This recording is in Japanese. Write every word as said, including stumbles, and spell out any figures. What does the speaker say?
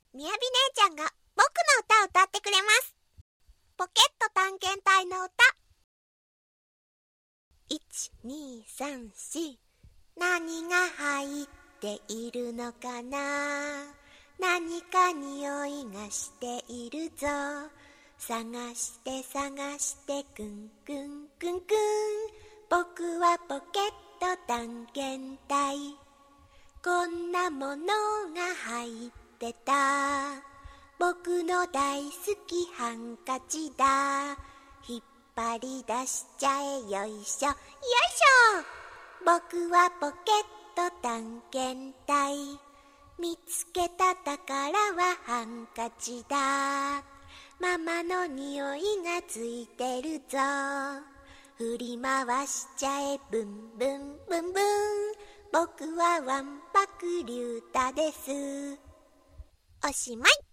みやび姉ちゃんが僕の歌を歌ってくれます。ポケット探検隊の歌。いち、に、さん、し何が入っているのかな。何か匂いがしているぞ。探して探してくんくんくんくん。僕はポケット探検隊。こんなものが入ってた。僕の大好きハンカチだ。引っ張り出しちゃえ、よいしょよいしょ。僕はポケット探検隊。見つけた宝はハンカチだ。ママの匂いがついてるぞ。振り回しちゃえ、ブンブンブンブン。僕はわんぱくリュウタです。おしまい。